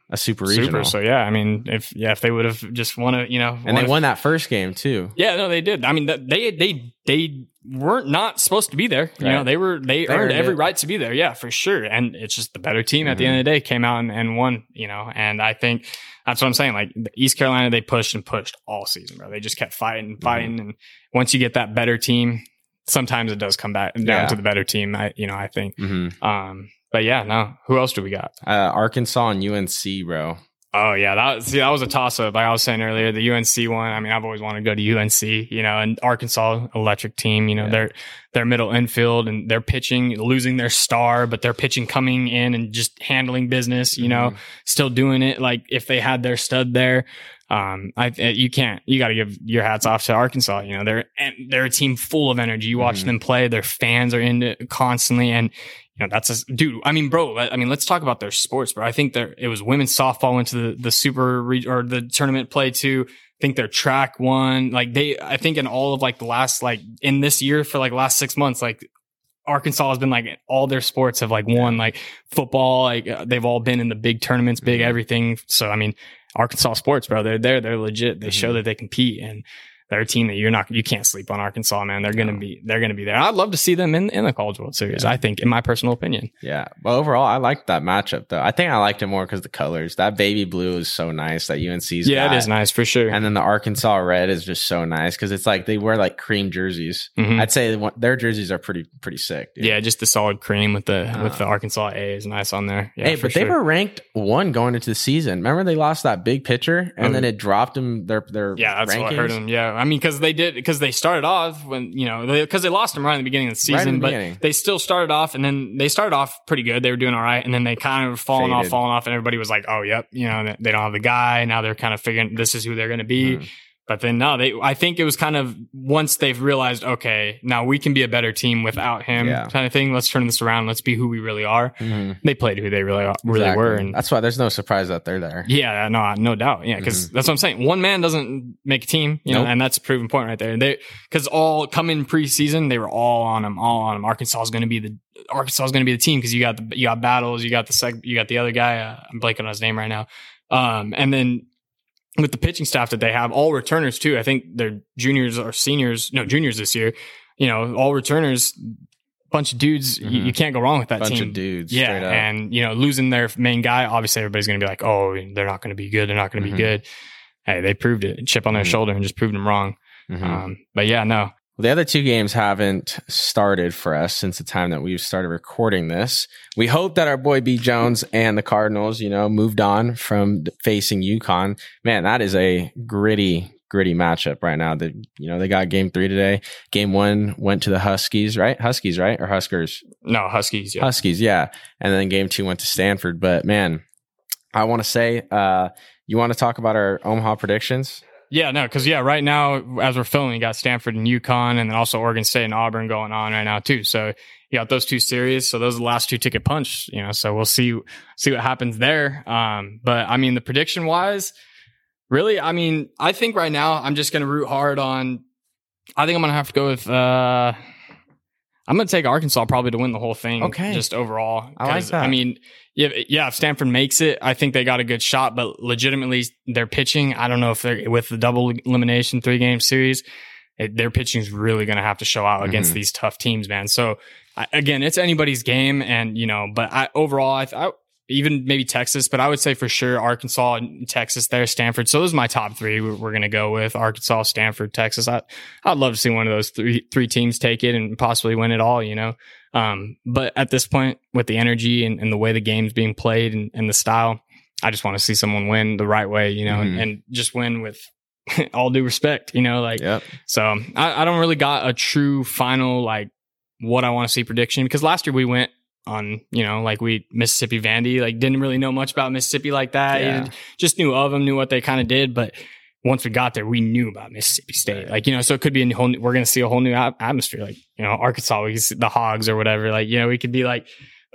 a super regional. Super, so yeah, I mean, if yeah, if they would have just won it, you know, and they won that first game too. Yeah, no, they did. I mean, they they they weren't not supposed to be there. You right. know, they were they, they earned every it. right to be there. Yeah, for sure. And it's just the better team mm-hmm. at the end of the day came out and, and won. You know, and I think that's what I'm saying. Like East Carolina, they pushed and pushed all season, bro. They just kept fighting and fighting, mm-hmm. and once you get that better team, sometimes it does come back down yeah. to the better team. I you know I think. Mm-hmm. Um, But yeah, no. Who else do we got? Uh, Arkansas and U N C, bro. Oh yeah, that was, see, that was a toss up. Like I was saying earlier, the U N C one. I mean, I've always wanted to go to U N C, you know, and Arkansas, electric team. You know, yeah. they're they're middle infield and they're pitching, losing their star, but they're pitching coming in and just handling business. You know, mm-hmm. still doing it. Like if they had their stud there, um, I you can't. You got to give your hats off to Arkansas. You know, they're they're a team full of energy. You watch mm-hmm. them play. Their fans are in it constantly and. You know, that's a dude. I mean, bro, I mean, let's talk about their sports, bro. I think there, it was women's softball went to the, the super re- or the tournament play too. I think their track won. Like they, I think in all of like the last, like in this year for like last six months, like Arkansas has been like all their sports have like won, like football, like uh, they've all been in the big tournaments, big mm-hmm. everything. So, I mean, Arkansas sports, bro, they're there. They're legit. They mm-hmm. show that they compete and, they're a team that you're not, you can't sleep on Arkansas, man. They're going to be, they're going to be there. I'd love to see them in, in the College World Series, yeah. I think, in my personal opinion. Yeah. Well, overall, I liked that matchup, though. I think I liked it more because the colors. That baby blue is so nice that U N C's Yeah, got. it is nice for sure. And then the Arkansas red is just so nice because it's like they wear like cream jerseys. Mm-hmm. I'd say their jerseys are pretty, pretty sick. Dude. Yeah, just the solid cream with the, uh, with the Arkansas A is nice on there. Yeah, hey, but sure. they were ranked one going into the season. Remember they lost that big pitcher and um, then it dropped them their, their Yeah, that's rankings? what hurt them. Yeah. I mean, because they did. Because they started off when, you know, because they, they lost him right in the beginning of the season, right the but beginning. They still started off and then they started off pretty good. They were doing all right. And then they kind of fallen Faded. off, falling off. And everybody was like, oh, yep, you know, they don't have the guy. Now they're kind of figuring this is who they're going to be. Mm. But then no, they, I think it was kind of once they've realized, okay, now we can be a better team without him yeah. kind of thing. Let's turn this around. Let's be who we really are. Mm-hmm. They played who they really, really exactly. were. And that's why there's no surprise that they're there. Yeah, no, no doubt. Yeah. Cause mm-hmm. that's what I'm saying. One man doesn't make a team, you nope. know, and that's a proven point right there. They, cause all come in preseason, they were all on him, all on him. Arkansas is going to be the, Arkansas is going to be the team. Cause you got the, you got Battles, you got the sec, you got the other guy. Uh, I'm blanking on his name right now. Um, and then, with the pitching staff that they have, all returners too. I think they're juniors or seniors, no juniors this year. You know, all returners, bunch of dudes. Mm-hmm. You, you can't go wrong with that bunch team. Bunch of dudes, yeah. Straight up. And you know, losing their main guy, obviously everybody's going to be like, oh, they're not going to be good. They're not going to mm-hmm. be good. Hey, they proved it. Chip on their mm-hmm. shoulder and just proved them wrong. Mm-hmm. Um, but yeah, no. Well, the other two games haven't started for us since the time that we've started recording this. We hope that our boy B. Jones and the Cardinals, you know, moved on from facing UConn. Man, that is a gritty, gritty matchup right now. That you know, they got game three today. Game one went to the Huskies, right? Huskies, right? Or Huskers? No, Huskies, yeah. Huskies, yeah. And then game two went to Stanford. But man, I want to say, uh, you want to talk about our Omaha predictions? Yeah, no, because, yeah, right now, as we're filming, you got Stanford and UConn, and then also Oregon State and Auburn going on right now, too. So you got those two series. So those are the last two ticket punch, you know, so we'll see see what happens there. Um, but, I mean, the prediction-wise, really, I mean, I think right now I'm just going to root hard on – I think I'm going to have to go with uh, – I'm going to take Arkansas probably to win the whole thing. Okay. Just overall. I like that. I mean, yeah, yeah, if Stanford makes it, I think they got a good shot, but legitimately their pitching, I don't know if they're with the double elimination three game series, it, their pitching is really going to have to show out mm-hmm. against these tough teams, man. So I, again, it's anybody's game and, you know, but I overall, I, I even maybe Texas, but I would say for sure Arkansas and Texas there, Stanford. So those are my top three we're, we're going to go with Arkansas, Stanford, Texas. I, I'd love to see one of those three, three teams take it and possibly win it all, you know? Um, but at this point with the energy and, and the way the game's being played and, and the style, I just want to see someone win the right way, you know, mm-hmm. and, and just win with all due respect, you know, like, yep. so I, I don't really got a true final, like what I want to see prediction because last year we went on, you know, like we Mississippi Vandy, like didn't really know much about Mississippi like that. Yeah. Just knew of them, knew what they kind of did. But once we got there, we knew about Mississippi State. Right. Like, you know, so it could be a whole, we're going to see a whole new atmosphere. Like, you know, Arkansas, we could see the Hogs or whatever. Like, you know, we could be like,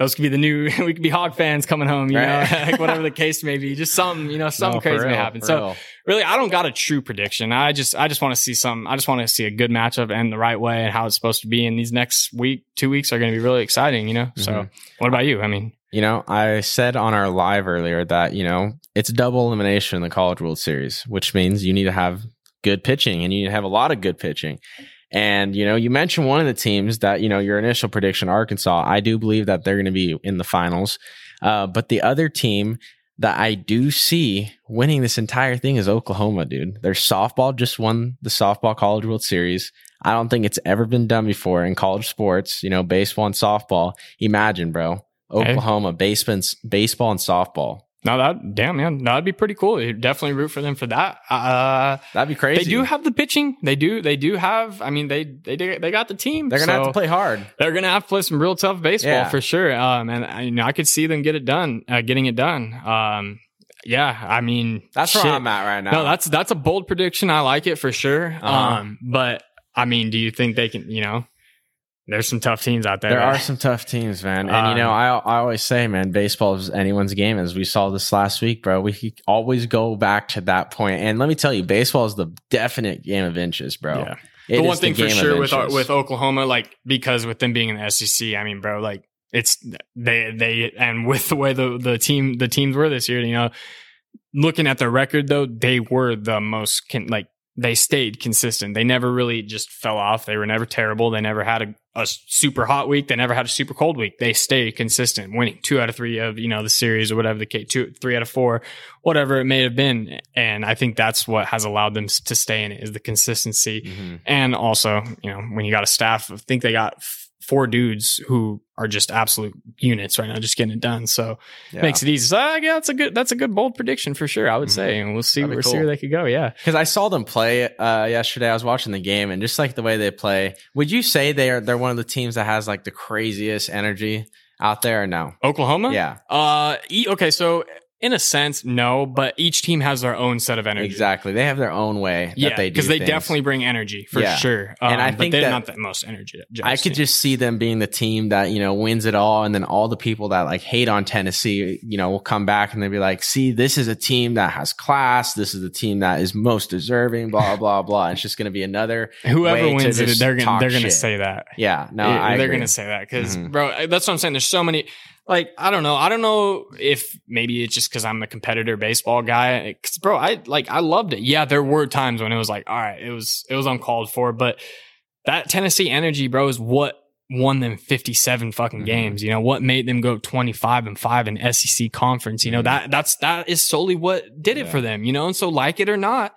those could be the new, we could be Hog fans coming home, you right. know, like whatever the case may be. Just something, you know, something no, crazy real, may happen. So real. really, I don't got a true prediction. I just, I just want to see some, I just want to see a good matchup and the right way and how it's supposed to be. And these next week, two weeks are going to be really exciting, you know? Mm-hmm. So what about you? I mean, you know, I said on our live earlier that, you know, it's double elimination in the College World Series, which means you need to have good pitching and you need to have a lot of good pitching. And, you know, you mentioned one of the teams that, you know, your initial prediction, Arkansas, I do believe that they're going to be in the finals. Uh, but the other team that I do see winning this entire thing is Oklahoma, dude. Their softball just won the Softball College World Series. I don't think it's ever been done before in college sports, you know, baseball and softball. Imagine, bro, Oklahoma, hey. baseball, baseball and softball. No, that damn man, that'd be pretty cool. You'd definitely root for them for that. Uh, that'd be crazy. They do have the pitching. They do. They do have. I mean, they they they got the team. They're gonna so have to play hard. They're gonna have to play some real tough baseball yeah. for sure. Um, and I, you know, I could see them get it done, uh, getting it done. Um, yeah, I mean, that's shit. where I'm at right now. No, that's that's a bold prediction. I like it for sure. Uh-huh. Um, but I mean, do you think they can? You know. There's some tough teams out there. There right? are some tough teams, man. And, um, you know, I I always say, man, baseball is anyone's game. As we saw this last week, bro, we always go back to that point. And let me tell you, baseball is the definite game of inches, bro. Yeah. It the one thing the for sure with with Oklahoma, like, because with them being in the S E C, I mean, bro, like, it's they they and with the way the the team the teams were this year, you know, looking at their record though, they were the most con- like they stayed consistent. They never really just fell off. They were never terrible. They never had a, a super hot week. They never had a super cold week. They stayed consistent, winning two out of three of, you know, the series or whatever the case, two, three out of four, whatever it may have been. And I think that's what has allowed them to stay in it is the consistency. Mm-hmm. And also, you know, when you got a staff, I think they got four dudes who are just absolute units right now, just getting it done. So yeah. makes it easy. So uh, yeah, that's a good, that's a good bold prediction for sure. I would mm-hmm. say, and we'll see, we'll cool. see where they could go. Yeah. Cause I saw them play, uh, yesterday. I was watching the game and just like the way they play, would you say they are, they're one of the teams that has like the craziest energy out there or no? Oklahoma? Yeah. Uh, okay. So in a sense, no, but each team has their own set of energy. Exactly. They have their own way that yeah, they do because they things. definitely bring energy for yeah. sure. Um, and I think they're that not the most energy. I could team. just see them being the team that, you know, wins it all. And then all the people that like hate on Tennessee, you know, will come back and they'll be like, see, this is a team that has class. This is the team that is most deserving, blah, blah, blah. And it's just going to be another whoever way wins to it, they're going they're going to shit. say that. Yeah. No, yeah, I they're agree. going to say that because, mm-hmm. bro, that's what I'm saying. There's so many. Like, I don't know. I don't know if maybe it's just because I'm a competitor baseball guy. Cause bro, I like, I loved it. Yeah, there were times when it was like, all right, it was, it was uncalled for, but that Tennessee energy, bro, is what won them fifty-seven fucking mm-hmm. games. You know, what made them go twenty-five and five in S E C conference. You know, mm-hmm. that, that's, that is solely what did it yeah. for them, you know? And so like it or not,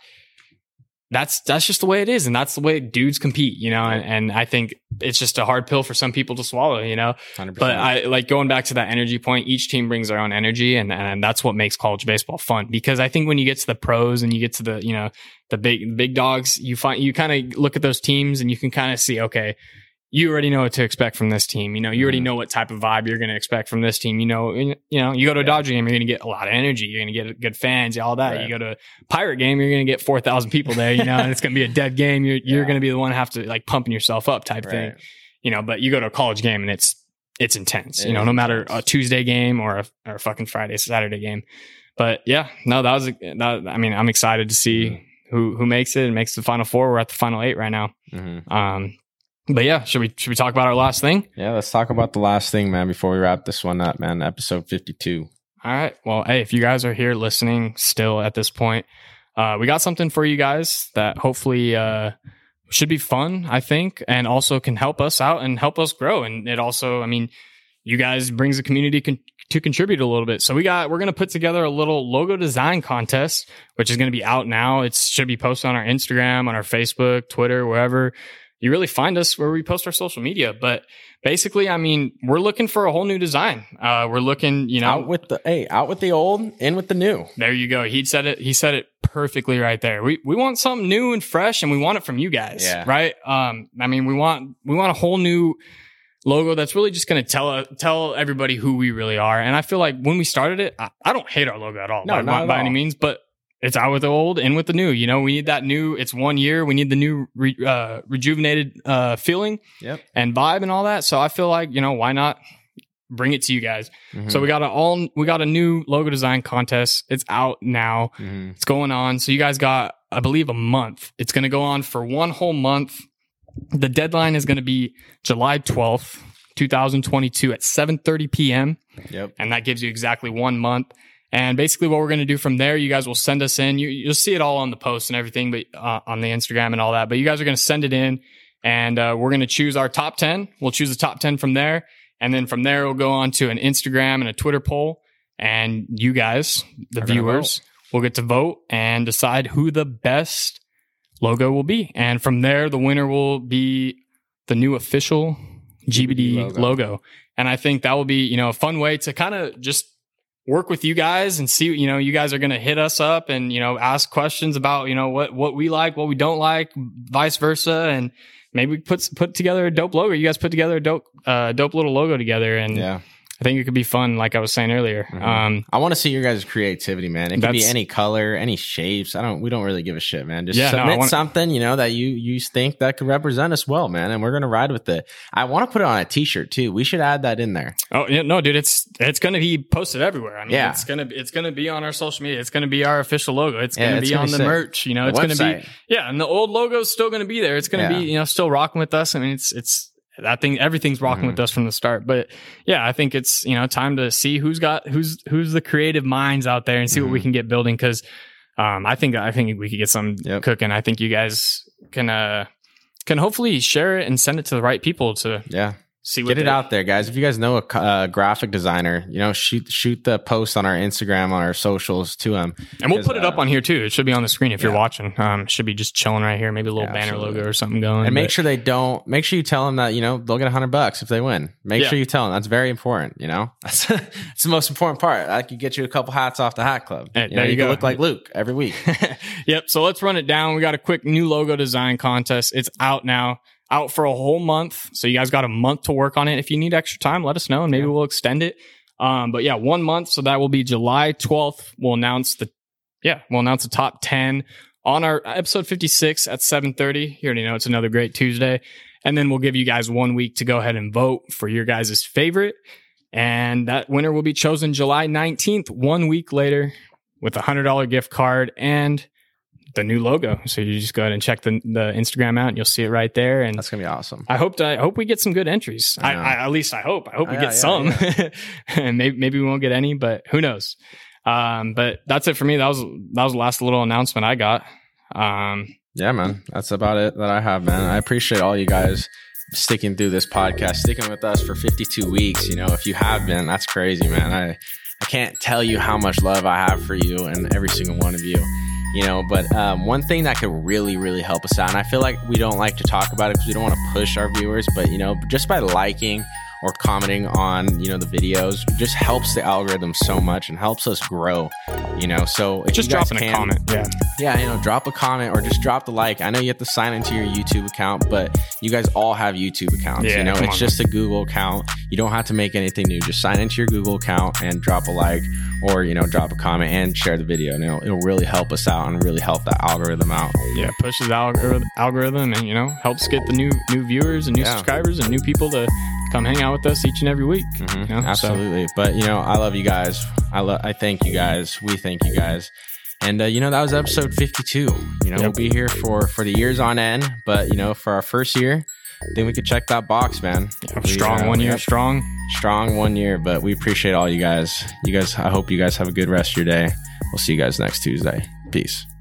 that's, that's just the way it is. And that's the way dudes compete, you know? And, and I think it's just a hard pill for some people to swallow, you know? one hundred percent. But I like going back to that energy point, each team brings their own energy and, and that's what makes college baseball fun. Because I think when you get to the pros and you get to the, you know, the big, big dogs, you find, you kind of look at those teams and you can kind of see, okay, you already know what to expect from this team. You know, you already know what type of vibe you're going to expect from this team. You know, you know, you go to a Dodger game, you're going to get a lot of energy. You're going to get good fans, all that. Right. You go to a Pirate game, you're going to get four thousand people there, you know, and it's going to be a dead game. You're, you're yeah. going to be the one to have to like pumping yourself up type right. thing, you know, but you go to a college game and it's, it's intense, it you know, no intense. matter a Tuesday game or a, or a fucking Friday, Saturday game. But yeah, no, that was, a, that, I mean, I'm excited to see mm-hmm. who, who makes it and makes the Final Four. We're at the Final Eight right now. Mm-hmm. Um, But yeah, should we should we talk about our last thing? Yeah, let's talk about the last thing, man, before we wrap this one up, man. Episode fifty-two. All right. Well, hey, if you guys are here listening still at this point, uh, we got something for you guys that hopefully uh, should be fun, I think, and also can help us out and help us grow. And it also, I mean, you guys brings the community con- to contribute a little bit. So we got, we're going to put together a little logo design contest, which is going to be out now. It should be posted on our Instagram, on our Facebook, Twitter, wherever you really find us, where we post our social media. But basically, I mean, we're looking for a whole new design. Uh, we're looking, you know, out with the, hey, out with the old, in with the new. There you go. He said it. He said it perfectly right there. We, we want something new and fresh, and we want it from you guys. Yeah. Right. Um, I mean, we want, we want a whole new logo that's really just going to tell, uh, tell everybody who we really are. And I feel like when we started it, I, I don't hate our logo at all. No, by, not by, by any means, but it's out with the old, in with the new. You know, we need that new. It's one year. We need the new re, uh, rejuvenated uh, feeling yep. and vibe and all that. So I feel like, you know, why not bring it to you guys. Mm-hmm. So we got a all we got a new logo design contest. It's out now. Mm-hmm. It's going on. So you guys got, I believe, a month. It's going to go on for one whole month. The deadline is going to be July twelfth, twenty twenty-two at seven thirty p.m. Yep. And that gives you exactly one month. And basically what we're going to do from there, you guys will send us in. You, you'll see it all on the post and everything, but uh, on the Instagram and all that. But you guys are going to send it in, and uh, we're going to choose our top ten. We'll choose the top ten from there. And then from there, we'll go on to an Instagram and a Twitter poll. And you guys, the are viewers, will get to vote and decide who the best logo will be. And from there, the winner will be the new official G B D logo. logo. And I think that will be, you know, a fun way to kind of just work with you guys and see, you know, you guys are going to hit us up and, you know, ask questions about, you know, what, what we like, what we don't like, vice versa. And maybe put, put together a dope logo. You guys put together a dope, uh, dope little logo together. And yeah. I think it could be fun, like I was saying earlier. Mm-hmm. Um, I want to see your guys' creativity, man. It could be any color, any shapes. I don't. We don't really give a shit, man. Just yeah, submit no, wanna, something, you know, that you you think that could represent us well, man. And we're gonna ride with it. I want to put it on a T-shirt too. We should add that in there. Oh yeah, no, dude, it's it's gonna be posted everywhere. I mean, yeah. it's gonna it's gonna be on our social media. It's gonna be our official logo. It's gonna yeah, it's be gonna on the sick. merch. You know, it's the gonna website. be yeah, and the old logo's still gonna be there. It's gonna yeah. be you know still rocking with us. I mean, it's it's. That thing, everything's rocking mm-hmm. with us from the start. But yeah, I think it's, you know, time to see who's got, who's, who's the creative minds out there and see mm-hmm. what we can get building. Cause, um, I think, I think we could get some yep. cooking. I think you guys can, uh, can hopefully share it and send it to the right people to, yeah. See what Get it out there, guys. If you guys know a uh, graphic designer, you know, shoot shoot the post on our Instagram, on our socials to them. And we'll put it uh, up on here too. It should be on the screen if yeah. you're watching. Um, it should be just chilling right here. Maybe a little yeah, banner absolutely. logo or something going. And make sure they don't. Make sure you tell them that you know they'll get a hundred bucks if they win. Make yeah. sure you tell them. That's very important. You know, that's, that's the most important part. That could get you a couple hats off the Hat Club. Hey, you know, there you, you go. Can look like Luke every week. Yep. So let's run it down. We got a quick new logo design contest. It's out now. Out for a whole month. So you guys got a month to work on it. If you need extra time, let us know and maybe yeah. we'll extend it. Um, but yeah, one month. So that will be July twelfth. We'll announce the, yeah, we'll announce the top ten on our episode fifty-six at seven thirty. You already know it's another great Tuesday. And then we'll give you guys one week to go ahead and vote for your guys' favorite. And that winner will be chosen July nineteenth, one week later, with a one hundred dollars gift card and the new logo. So you just go ahead and check the, the Instagram out and you'll see it right there. And that's gonna be awesome. I hope to, I hope we get some good entries. I, I at least I hope. I hope we oh, yeah, get yeah, some. Yeah. And maybe maybe we won't get any, but who knows? Um, but that's it for me. That was that was the last little announcement I got. Um, yeah, man. That's about it that I have, man. I appreciate all you guys sticking through this podcast, sticking with us for fifty-two weeks. You know, if you have been, that's crazy, man. I I can't tell you how much love I have for you and every single one of you. You know, but um, one thing that could really, really help us out, and I feel like we don't like to talk about it because we don't want to push our viewers, but, you know, just by liking or commenting on, you know, the videos, it just helps the algorithm so much and helps us grow, you know, so if just you guys dropping can, a comment. Yeah. Yeah. You know, drop a comment or just drop the like. I know you have to sign into your YouTube account, but you guys all have YouTube accounts, yeah, you know, it's on, just man. a Google account. You don't have to make anything new. Just sign into your Google account and drop a like or, you know, drop a comment and share the video. And it'll, it'll really help us out and really help the algorithm out. Yeah. Pushes the algor- algorithm and, you know, helps get the new, new viewers and new yeah. subscribers and new people to come hang out with us each and every week. Mm-hmm. You know? Absolutely. So. But, you know, I love you guys. I love, I thank you guys. We thank you guys. And, uh, you know, that was episode fifty-two. You know, yep. we'll be here for, for the years on end. But, you know, for our first year, then we could check that box, man. Yeah, strong we, uh, one year, strong. Strong one year. But we appreciate all you guys. You guys, I hope you guys have a good rest of your day. We'll see you guys next Tuesday. Peace.